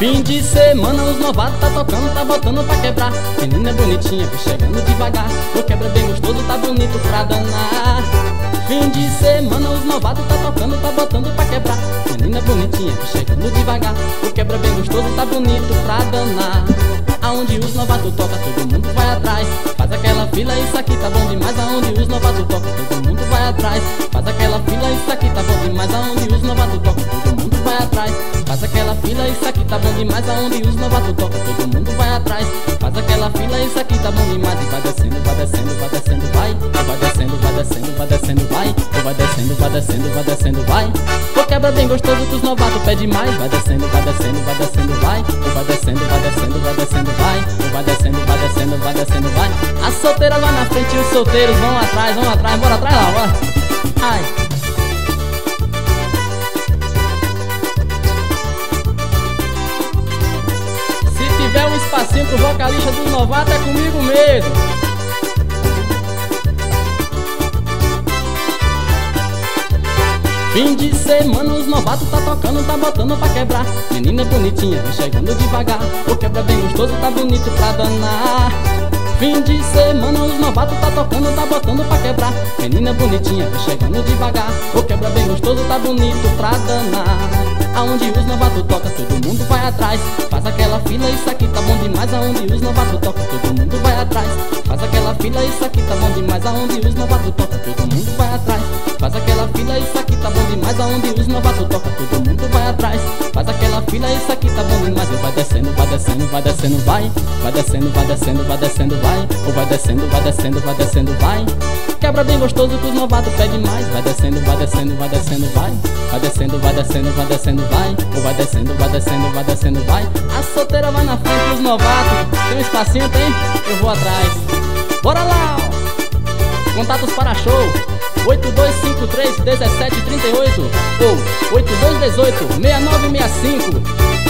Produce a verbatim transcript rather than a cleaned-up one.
Fim de semana os novatos tá tocando, tá botando pra quebrar. Menina bonitinha, vem chegando devagar. O quebra bem gostoso, tá bonito pra danar. Fim de semana os novatos tá tocando, tá botando pra quebrar. Menina bonitinha, vem chegando devagar. O quebra bem gostoso, tá bonito pra danar. Aonde os novatos tocam, todo mundo vai atrás. Faz aquela fila, isso aqui tá bom demais. Aonde os novatos tocam, todo mundo vai atrás. Faz aquela fila, isso aqui tá bom demais. Aonde os novatos tocam, todo mundo vai atrás. Faz aquela fila, isso aqui tá bom demais. Aonde os novatos tocam, todo mundo vai atrás. Faz aquela fila, isso aqui tá bom demais. E vai descendo, vai descendo, vai descendo, vai. Vai descendo, vai descendo, vai descendo, vai. Vai descendo, vai descendo, vai descendo, vai. O quebra bem gostoso que os novatos pedem mais. Vai descendo, vai descendo, vai descendo, vai. Vai descendo, vai descendo, vai descendo, vai. Vai descendo, vai descendo, vai descendo, vai. As solteiras lá na frente e os solteiros vão atrás, vão atrás, bora atrás lá, bora. Ai. Se tiver um espacinho pro vocalista dos novatos é comigo mesmo. Fim de semana os novatos tá tocando, tá botando pra quebrar. Menina bonitinha, vem chegando devagar. O quebra bem gostoso, tá bonito pra danar. Fim de semana os novatos tá tocando, tá botando pra quebrar. Menina bonitinha, vem chegando devagar. O quebra bem gostoso, tá bonito pra danar. Aonde os novatos tocam, todo mundo vai atrás. Faz aquela fila, isso aqui tá bom demais. Aonde os novatos tocam, todo mundo vai atrás. Faz aquela fila, isso aqui tá bom demais. Aonde os novatos tocam, todo mundo vai atrás. Faz aquela fila, isso aqui tá bom demais. Aonde os novatos tocam, todo mundo vai atrás. Faz aquela fila, isso aqui tá bom demais. E vai descendo, vai descendo, vai descendo, vai. Vai descendo, vai descendo, vai descendo, vai. Ou vai descendo, vai descendo, vai descendo, vai. Quebra bem gostoso que os novatos pedem mais. Vai descendo, vai descendo, vai descendo, vai. Vai descendo, vai descendo, vai descendo, vai. Ou vai descendo, vai descendo, vai descendo, vai. A solteira vai na frente, os novatos. Tem um espacinho, tem? Eu vou atrás. Bora lá! Contatos para show oito dois cinco três um sete três oito ou oito dois um oito seis nove seis cinco.